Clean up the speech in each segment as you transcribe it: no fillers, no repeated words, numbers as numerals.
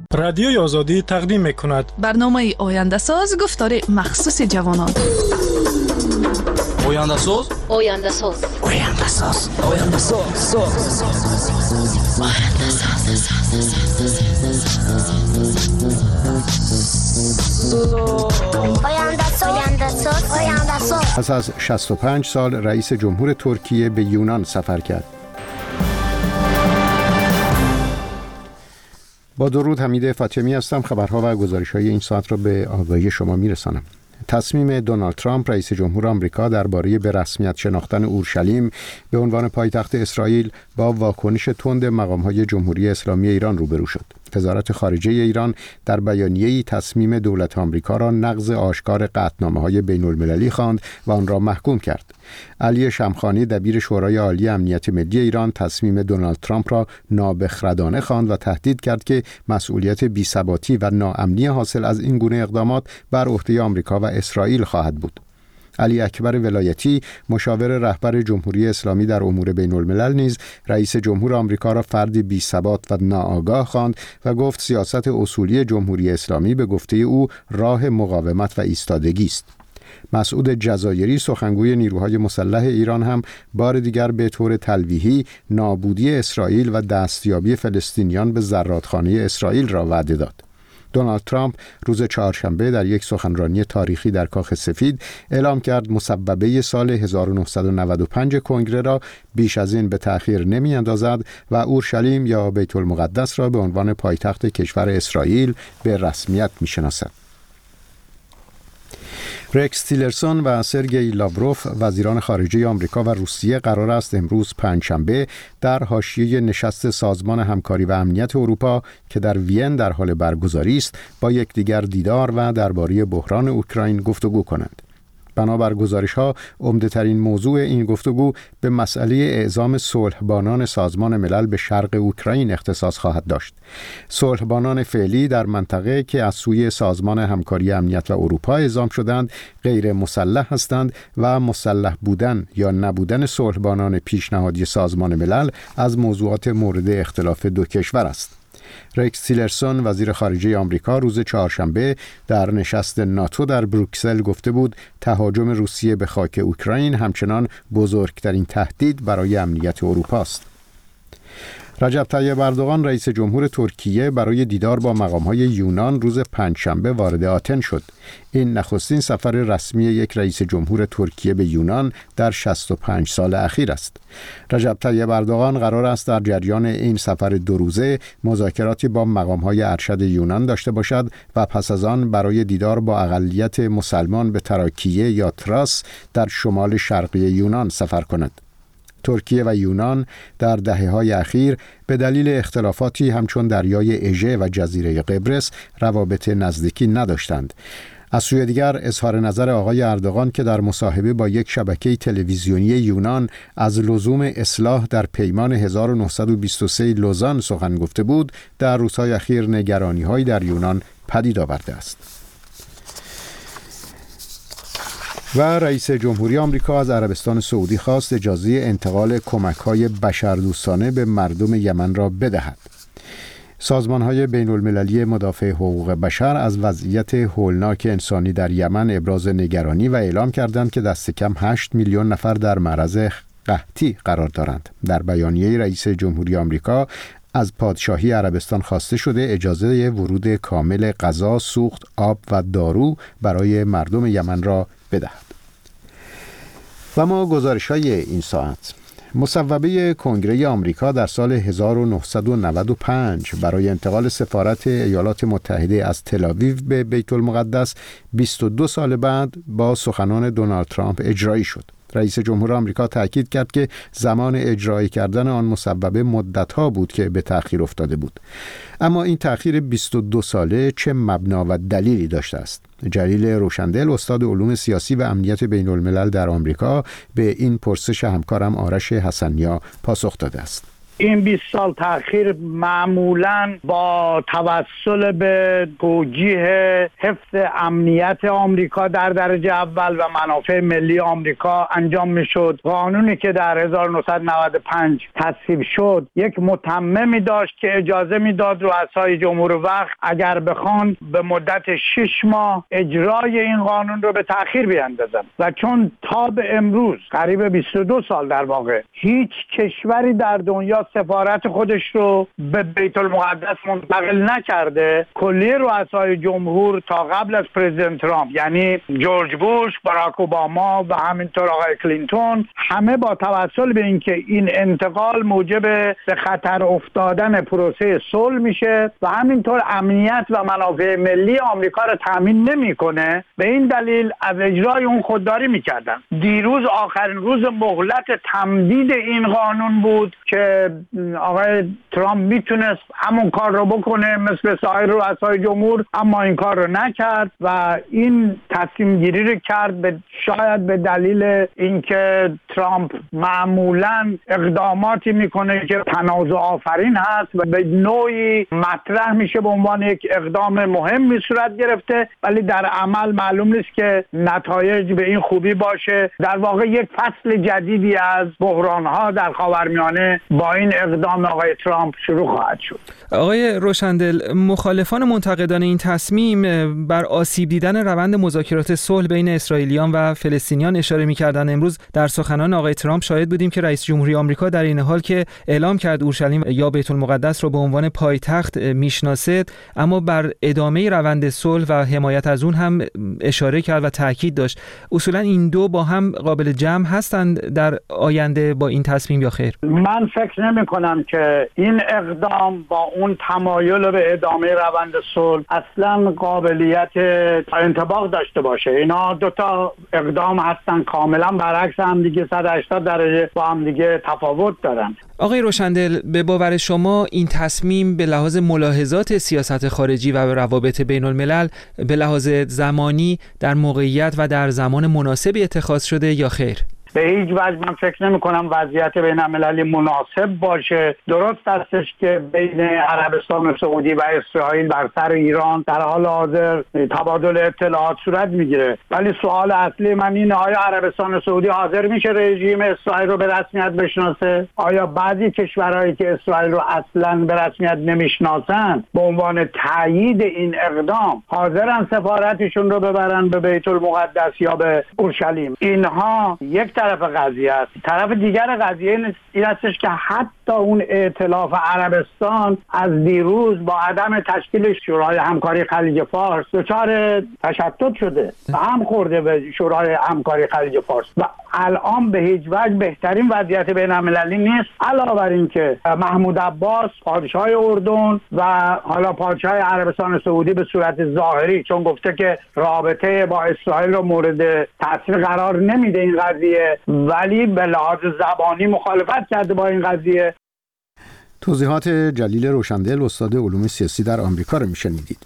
رادیوی آزادی تقدیم می‌کند برنامه آینده ساز گفتار مخصوص جوانان. آینده ساز پس از 65 سال رئیس جمهور ترکیه به یونان سفر کرد. با درود، حمید فاطمی هستم. خبرها و گزارش‌های این ساعت را به آگاهی شما می‌رسانم. تصمیم دونالد ترامپ رئیس جمهور آمریکا درباره به رسمیت شناختن اورشلیم به عنوان پایتخت اسرائیل با واکنش تند مقام‌های جمهوری اسلامی ایران روبرو شد. وزارت خارجه ایران در بیانیه‌ای تصمیم دولت آمریکا را نقض آشکار قطعنامه‌های بین‌المللی خواند و آن را محکوم کرد. علی شمخانی دبیر شورای عالی امنیت ملی ایران تصمیم دونالد ترامپ را نابخردانه خواند و تهدید کرد که مسئولیت بی‌ثباتی و ناامنی حاصل از این گونه اقدامات بر عهده آمریکا و اسرائیل خواهد بود. علی اکبر ولایتی مشاور رهبر جمهوری اسلامی در امور بین الملل نیز رئیس جمهور آمریکا را فردی بی‌ثبات و ناآگاه خواند و گفت سیاست اصولی جمهوری اسلامی به گفته او راه مقاومت و ایستادگی است. مسعود جزایری سخنگوی نیروهای مسلح ایران هم بار دیگر به طور تلویحی نابودی اسرائیل و دستیابی فلسطینیان به زرادخانه اسرائیل را وعده داد. دونالد ترامپ روز چهارشنبه در یک سخنرانی تاریخی در کاخ سفید اعلام کرد مصوبه سال 1995 کنگره را بیش از این به تأخیر نمی اندازد و اورشلیم یا بیت المقدس را به عنوان پایتخت کشور اسرائیل به رسمیت می شناسد. رکس تیلرسون و سرگئی لاوروف وزیران خارجه آمریکا و روسیه قرار است امروز پنجشنبه در حاشیه نشست سازمان همکاری و امنیت اروپا که در وین در حال برگزاری است با یکدیگر دیدار و درباره بحران اوکراین گفتگو کنند. بنابر گزارش‌ها عمده‌ترین موضوع این گفتگو به مسئله اعزام صلحبانان سازمان ملل به شرق اوکراین اختصاص خواهد داشت. صلحبانان فعلی در منطقه که از سوی سازمان همکاری امنیت و اروپا اعزام شدند غیر مسلح هستند و مسلح بودن یا نبودن صلحبانان پیشنهادی سازمان ملل از موضوعات مورد اختلاف دو کشور است. رکس تیلرسون وزیر خارجه آمریکا روز چهارشنبه در نشست ناتو در بروکسل گفته بود تهاجم روسیه به خاک اوکراین همچنان بزرگترین تهدید برای امنیت اروپا است. رجب طیب اردوغان رئیس جمهور ترکیه برای دیدار با مقام‌های یونان روز پنجشنبه وارد آتن شد. این نخستین سفر رسمی یک رئیس جمهور ترکیه به یونان در 65 سال اخیر است. رجب طیب اردوغان قرار است در جریان این سفر 2 روزه مذاکراتی با مقام‌های ارشد یونان داشته باشد و پس از آن برای دیدار با اقلیت مسلمان به تراکیه یا تراس در شمال شرقی یونان سفر کند. ترکیه و یونان در دهه‌های اخیر به دلیل اختلافاتی همچون دریای اژه و جزیره قبرس روابط نزدیکی نداشتند. از سوی دیگر اظهار نظر آقای اردوغان که در مصاحبه با یک شبکه تلویزیونی یونان از لزوم اصلاح در پیمان 1923 لوزان سخن گفته بود در روزهای اخیر نگرانی‌هایی در یونان پدید آورده است. و رئیس جمهوری آمریکا از عربستان سعودی خواست اجازه انتقال کمک‌های بشردوستانه به مردم یمن را بدهد. سازمان‌های بین‌المللی مدافع حقوق بشر از وضعیت هولناک انسانی در یمن ابراز نگرانی و اعلام کردند که دست کم 8 میلیون نفر در معرض قحطی قرار دارند. در بیانیه رئیس جمهوری آمریکا از پادشاهی عربستان خواسته شده اجازه ورود کامل غذا، سوخت، آب و دارو برای مردم یمن را بدهد. و ما گزارش‌های این ساعت. مصوبه کنگره آمریکا در سال 1995 برای انتقال سفارت ایالات متحده از تل‌آویو به بیت المقدس 22 سال بعد با سخنان دونالد ترامپ اجرایی شد. رئیس جمهور آمریکا تأکید کرد که زمان اجرایی کردن آن مصوبه مدت‌ها بود که به تأخیر افتاده بود. اما این تأخیر 22 ساله چه مبنا و دلیلی داشته است؟ جلیل روشندل استاد علوم سیاسی و امنیت بین الملل در آمریکا به این پرسش همکارم آرش حسنیا پاسخ داده است. این 20 سال تأخیر معمولاً با توسل به توجیه حفظ امنیت آمریکا در درجه اول و منافع ملی آمریکا انجام میشد. قانونی که در 1995 تصویب شد یک متممی داشت که اجازه میداد رؤسای جمهور وقت اگر بخوان به مدت 6 ماه اجرای این قانون رو به تأخیر بیاندازن و چون تا به امروز قریب 22 سال در واقع هیچ کشوری در دنیا سفارت خودش رو به بیت المقدس منتقل نکرده، کلیه رؤسای جمهور تا قبل از پرزیدنت ترامپ یعنی جورج بوش، باراک اوباما و همینطور آقای کلینتون همه با توسل به اینکه این انتقال موجب به خطر افتادن پروسه صلح میشه و همینطور امنیت و منافع ملی آمریکا رو تامین نمیکنه، به این دلیل از اجرای اون خودداری میکردن. دیروز آخرین روز مهلت تمدید این قانون بود که آقای ترامپ میتونست همون کار رو بکنه مثل سایر رؤسای جمهور، اما این کار رو نکرد و این تصمیم گیری رو کرد شاید به دلیل اینکه ترامپ معمولاً اقداماتی میکنه که تنازع آفرین هست و به نوعی مطرح میشه به عنوان یک اقدام مهمی صورت گرفته، ولی در عمل معلوم نیست که نتایج به این خوبی باشه. در واقع یک فصل جدیدی از بحران‌ها در خاورمیانه با این اقدام آقای ترامپ شروع خواهد شد. آقای روشندل، مخالفان و منتقدان این تصمیم بر آسیب دیدن روند مذاکرات صلح بین اسرائیلیان و فلسطینیان اشاره می‌کردند. امروز در سخنان آقای ترامپ شاهد بودیم که رئیس جمهوری آمریکا در این حال که اعلام کرد اورشلیم یا بیت المقدس رو به عنوان پایتخت میشناسه، اما بر ادامه روند صلح و حمایت از اون هم اشاره کرد و تاکید داشت. اصولا این دو با هم قابل جمع هستند در آینده با این تصمیم یا خیر؟ من فکر نمی‌کنم که این اقدام با اون تمایل به ادامه روند صلح اصلا قابلیت انطباق داشته باشه. اینا دو تا اقدام هستن کاملا برعکس هم دیگه، 180 درجه با هم دیگه تفاوت دارن. آقای روشندل، به باور شما این تصمیم به لحاظ ملاحظات سیاست خارجی و روابط بین الملل به لحاظ زمانی در موقعیت و در زمان مناسبی اتخاذ شده یا خیر؟ به هیچ وجه من فکر نمی کنم وضعیت بین المللی مناسب باشه. درست هستش که بین عربستان سعودی و اسرائیل بر سر ایران در حال حاضر تبادل اطلاعات صورت میگیره، ولی سوال اصلی من اینه آیا عربستان سعودی حاضر میشه رژیم اسرائیل رو به رسمیت بشناسه؟ آیا بعضی کشورهایی که اسرائیل رو اصلا به رسمیت نمیشناسن به عنوان تایید این اقدام حاضرن سفارتشون رو ببرن به بیت المقدس یا به اورشلیم؟ اینها یک طرف قضیه است. طرف دیگر قضیه این هستش که حتی اون ائتلاف عربستان از دیروز با عدم تشکیل شورای همکاری خلیج فارس دچار تشتت شده و هم خورده به شورای همکاری خلیج فارس و الان به هیچ وجه بهترین وضعیت بین المللی نیست. علاوه بر این که محمود عباس پادشاه اردن و حالا پادشاه عربستان سعودی به صورت ظاهری چون گفته که رابطه با اسرائیل رو مورد تاثیر قرار نمیده این قضیه، ولی به لحاظ زبانی مخالفت کرده با این قضیه. توضیحات جلیل روشندل، استاد علوم سیاسی در آمریکا رو میشنیدید.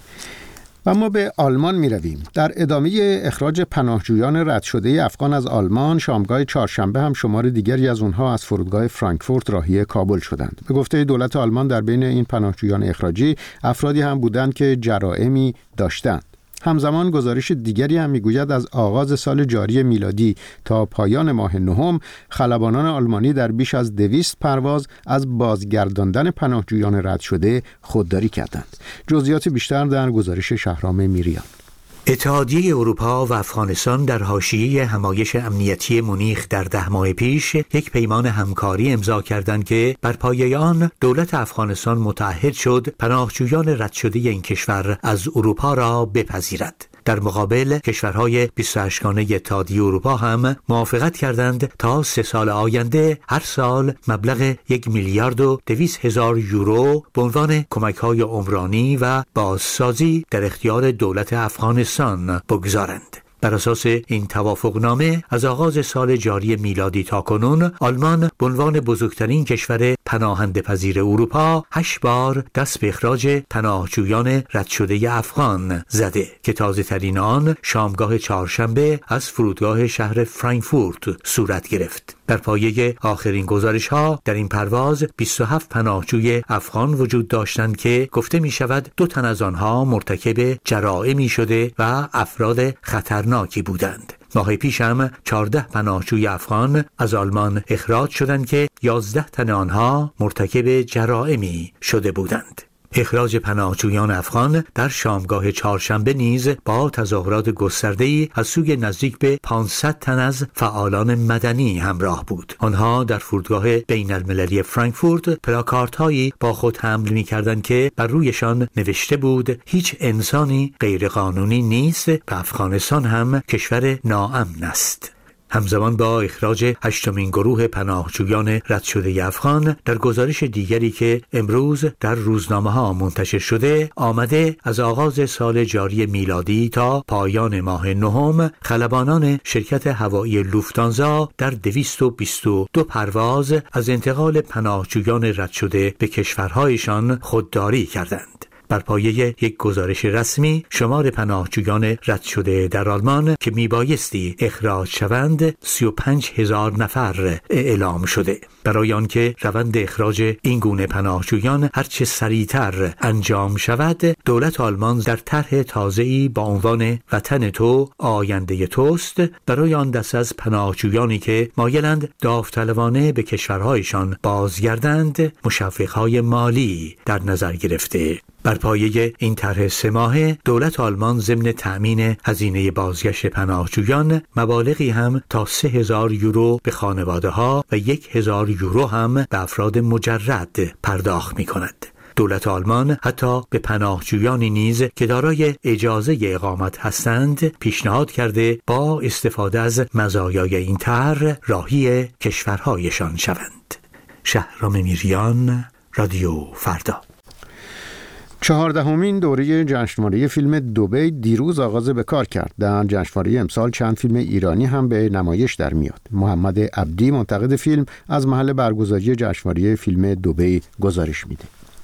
و ما به آلمان می رویم. در ادامه اخراج پناهجویان رد شده افغان از آلمان، شامگاه چهارشنبه هم شمار دیگری از اونها از فرودگاه فرانکفورت راهی کابل شدند. به گفته دولت آلمان در بین این پناهجویان اخراجی افرادی هم بودند که جرائمی داشتند. همزمان گزارش دیگری هم میگوید از آغاز سال جاری میلادی تا پایان ماه نهم خلبانان آلمانی در بیش از 200 پرواز از بازگرداندن پناهجویان رد شده خودداری کردند. جزئیات بیشتر در گزارش شهرام میریان. اتحادیه اروپا و افغانستان در حاشیه همایش امنیتی مونیخ در 10 ماه پیش یک پیمان همکاری امضا کردند که بر پایه آن دولت افغانستان متعهد شد پناهجویان رد شده این کشور از اروپا را بپذیرد. در مقابل کشورهای 28 گانه اتحادیه اروپا هم موافقت کردند تا 3 سال آینده هر سال مبلغ 1,200,000,000 یورو به عنوان کمک‌های عمرانی و بازسازی در اختیار دولت افغانستان بگذارند. بر اساس این توافقنامه از آغاز سال جاری میلادی تا کنون آلمان به عنوان بزرگترین کشور پناهنده پذیر اروپا 8 بار دست به اخراج پناهجویان رد شده افغان زده که تازه ترین آن شامگاه چهارشنبه از فرودگاه شهر فرانکفورت صورت گرفت. در پایه آخرین گزارش‌ها در این پرواز 27 پناهجوی افغان وجود داشتند که گفته می‌شود 2 تن از آنها مرتکب جرائمی شده و افراد خطرناکی بودند. ماه پیش هم 14 پناهجوی افغان از آلمان اخراج شدند که 11 تن آنها مرتکب جرائمی شده بودند. اخراج پناهجویان افغان در شامگاه چهارشنبه نیز با تظاهرات گسترده‌ای از سوی نزدیک به 500 تن از فعالان مدنی همراه بود. آنها در فرودگاه بین المللی فرانکفورت پلاکاردهایی با خود حمل می‌کردند که بر رویشان نوشته بود هیچ انسانی غیرقانونی نیست و افغانستان هم کشور ناامن است. همزمان با اخراج 8مین گروه پناهجویان رد شده افغان، در گزارش دیگری که امروز در روزنامه‌ها منتشر شده آمده از آغاز سال جاری میلادی تا پایان ماه نهم خلبانان شرکت هوایی لوفتانزا در 222 پرواز از انتقال پناهجویان رد شده به کشورهایشان خودداری کردند. بر پایه یک گزارش رسمی شمار پناهجویان رد شده در آلمان که میبایستی اخراج شوند 35,000 نفر اعلام شده. برای آنکه روند اخراج این گونه پناهجویان هرچه سریعتر انجام شود، دولت آلمان در طرح تازه‌ای با عنوان وطن تو آینده توست برای آن دسته از پناهجویانی که مایلند داوطلبانه به کشورهایشان بازگردند مشوق‌های مالی در نظر گرفته. بر پایه این طرح 3 ماهه دولت آلمان ضمن تأمین هزینه بازگشت پناهجویان مبالغی هم تا 3,000 یورو به خانواده‌ها و 1,000 یورو هم به افراد مجرد پرداخت می‌کند. دولت آلمان حتی به پناهجویانی نیز که دارای اجازه اقامت هستند پیشنهاد کرده با استفاده از مزایای این طرح راهی کشورهایشان شوند. شهرام میریان، رادیو فردا. 14مین دوره جشنواره فیلم دبی دیروز آغاز به کار کرد. در جشنواره امسال چند فیلم ایرانی هم به نمایش در میاد. محمد عبدی منتقد فیلم از محل برگزاری جشنواره فیلم دبی گزارش میده.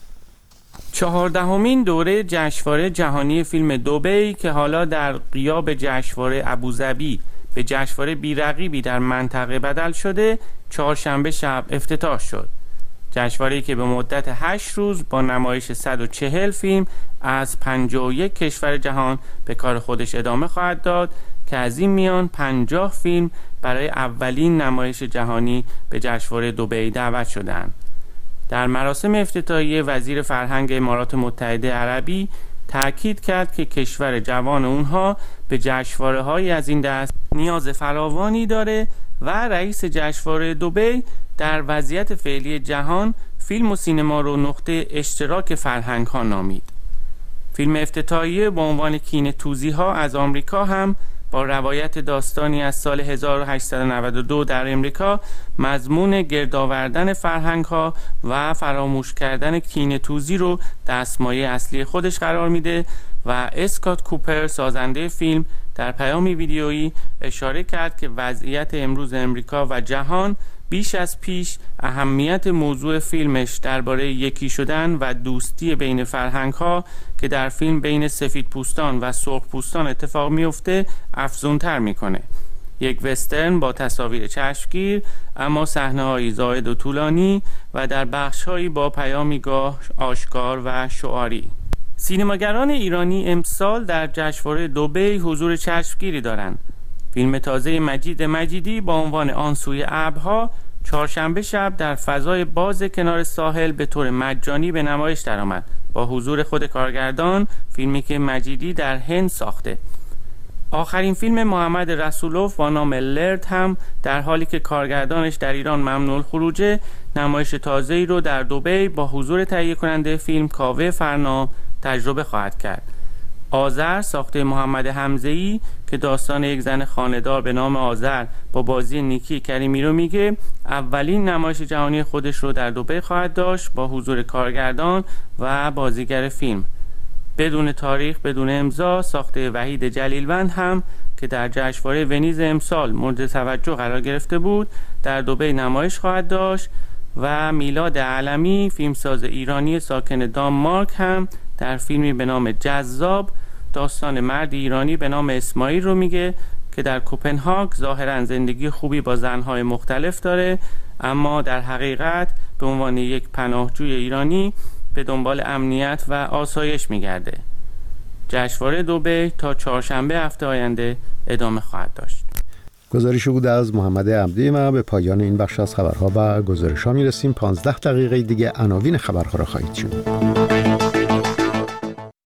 14مین دوره جشنواره جهانی فیلم دبی که حالا در غیاب جشنواره ابوظبی به جشنواره بی‌رقیبی در منطقه بدل شده، چهارشنبه شب افتتاح شد. جشنواره‌ای که به مدت 8 روز با نمایش 140 فیلم از 51 کشور جهان به کار خودش ادامه خواهد داد که از این میان 50 فیلم برای اولین نمایش جهانی به جشنواره دبی دعوت شدند. در مراسم افتتاحیه وزیر فرهنگ امارات متحده عربی تأکید کرد که کشور جوان اونها به جشنواره‌های از این دست نیاز فراوانی داره و رئیس جشنواره دبی در وضعیت فعلی جهان فیلم و سینما رو نقطه اشتراک فرهنگ ها نامید. فیلم افتتاحیه با عنوان کینه توزی ها از آمریکا هم با روایت داستانی از سال 1892 در امریکا مضمون گردآوردن فرهنگ ها و فراموش کردن کینه توزی رو دستمایه اصلی خودش قرار میده و اسکات کوپر سازنده فیلم در پیامی ویدیویی اشاره کرد که وضعیت امروز امریکا و جهان بیش از پیش اهمیت موضوع فیلمش درباره یکی شدن و دوستی بین فرهنگ‌ها که در فیلم بین سفیدپوستان و سرخپوستان اتفاق میفته افزونتر میکنه. یک وسترن با تصاویر چشمگیر اما صحنه‌های زائد و طولانی و در بخش‌هایی با پیامی گاه آشکار و شعاری. سینماگران ایرانی امسال در جشنواره دبی حضور چشمگیری دارند. فیلم تازه مجید مجیدی با عنوان آن سوی ابرها چهارشنبه شب در فضای باز کنار ساحل به طور مجانی به نمایش درآمد با حضور خود کارگردان، فیلمی که مجیدی در هند ساخته. آخرین فیلم محمد رسولوف با نام لرد هم در حالی که کارگردانش در ایران ممنوع الخروجه، نمایش تازه‌ای رو در دبی با حضور تهیه کننده فیلم کاوه فرنا تجربه خواهد کرد. آذر ساخته محمد حمزه‌ای که داستان یک زن خانه‌دار به نام آذر با بازی نیکی کریمی رو میگه، اولین نمایش جهانی خودش رو در دبی خواهد داشت با حضور کارگردان و بازیگر فیلم. بدون تاریخ بدون امضا ساخته وحید جلیلوند هم که در جشنواره ونیز امسال مورد توجه قرار گرفته بود در دبی نمایش خواهد داشت و میلاد علمی فیلمساز ایرانی ساکن دانمارک هم در فیلمی به نام جذاب داستان مرد ایرانی به نام اسماعیل رو میگه که در کوپنهاگ ظاهراً زندگی خوبی با زنهای مختلف داره، اما در حقیقت به عنوان یک پناهجوی ایرانی به دنبال امنیت و آسایش میگرده. جشنواره دبی تا چهارشنبه هفته آینده ادامه خواهد داشت. گزارش بود از محمد عبدی. ما به پایان این بخش از خبرها و گزارش‌ها میرسیم. 15 دقیقه دیگه عناوین خبرها را خواهید شنید.